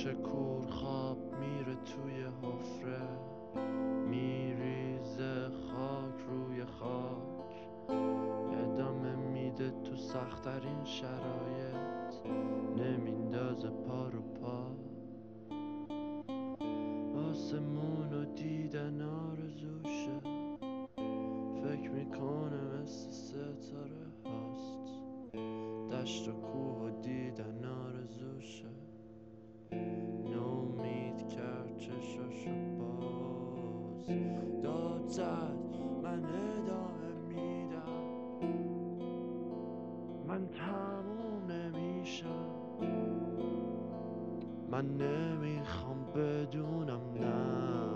موش کور خواب میره توی حفره، میریزه خاک روی خاک، ادامه میده تو سخت‌ترین شرایط، نمیندازه پا رو پا. آسمون رو دیدن آرزوشه، فکر میکنه مثل ستاره هاست. دشت و کوه و دیدن آرزوشه، نومید کرد چشاشو باز. داد زد من ادامه میدم، من تموم نمیشم، من نمیخوام بدونم نه.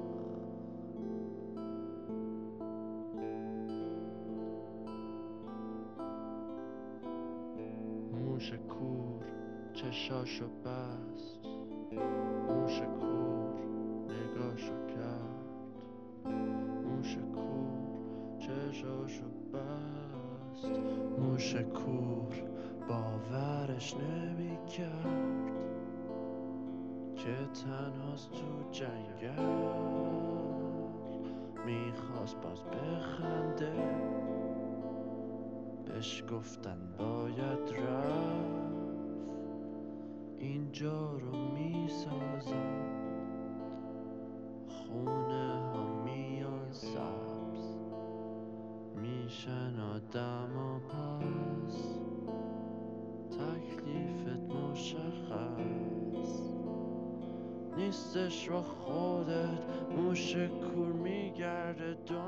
موش کور چشاشو بست، موش کور نگاشو کرد، موش کور چشاشو بست، موش کور باورش نمیکرد که تنهاست تو جنگل، میخواست باز بخنده، بهش گفتن باید رفت. اینجا رو میسازن، خونه ها میان سبز میشن آدم ها، پس تکلیفت مشخص نیستش. رو خودت موش کور میگرده